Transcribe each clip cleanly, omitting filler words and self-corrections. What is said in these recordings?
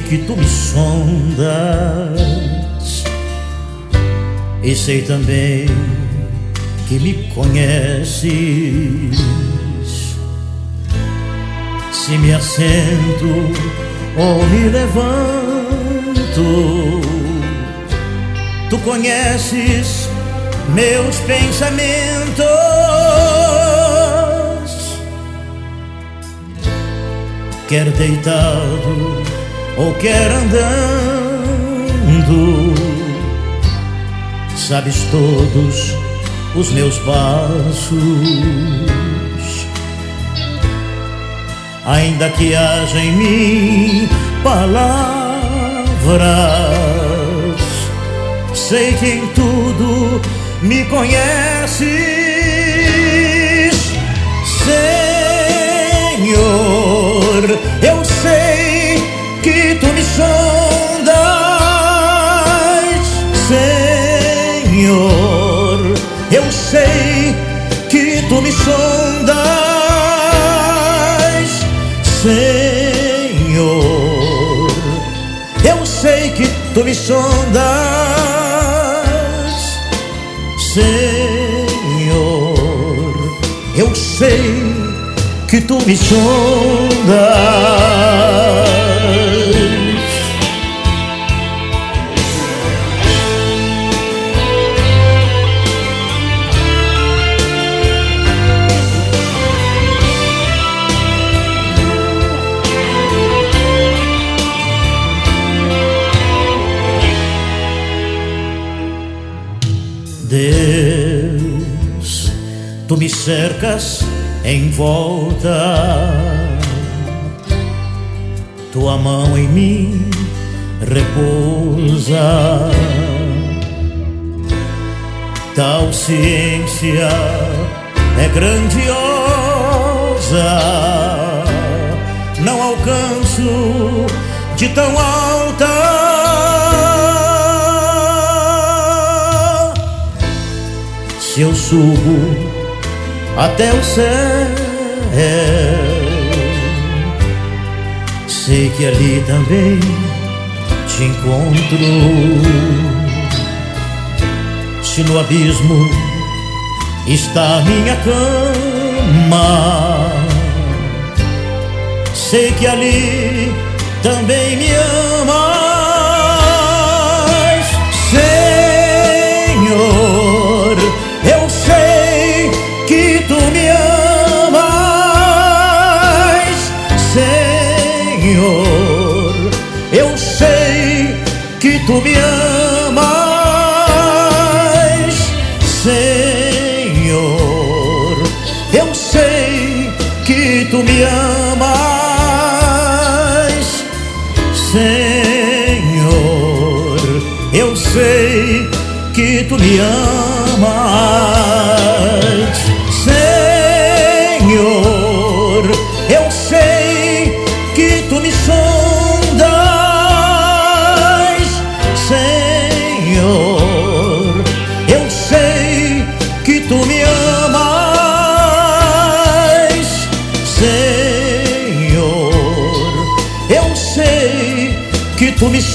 que tu me sondas e sei também que me conheces. Se me assento ou me levanto, tu conheces meus pensamentos. Quer deitado ou quer andando, sabes todos os meus passos. Ainda que haja em mim palavras, sei que em tudo me conheces, Senhor. Eu sei que tu me sondas, Senhor. Eu sei que tu me sondas, Senhor. Eu sei que tu me sondas, Senhor. Eu sei que tu me sondas. Deus, tu me cercas em volta, tua mão em mim repousa. Tal ciência é grandiosa, não alcanço de tão alta. Se eu subo até o céu, sei que ali também te encontro. Se no abismo está a minha cama, sei que ali também me amas, Senhor. Eu sei que tu me amas, Senhor. Eu sei que tu me amas, Senhor. Eu sei que tu me amas, Senhor. Eu sei que tu me amas, Senhor. Eu sei que tu me sondas, Senhor. Eu sei que tu me amas, Senhor. Eu sei que tu me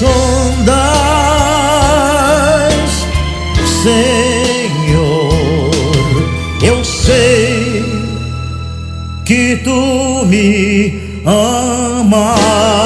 sondas, Senhor. Eu sei que tu me amas.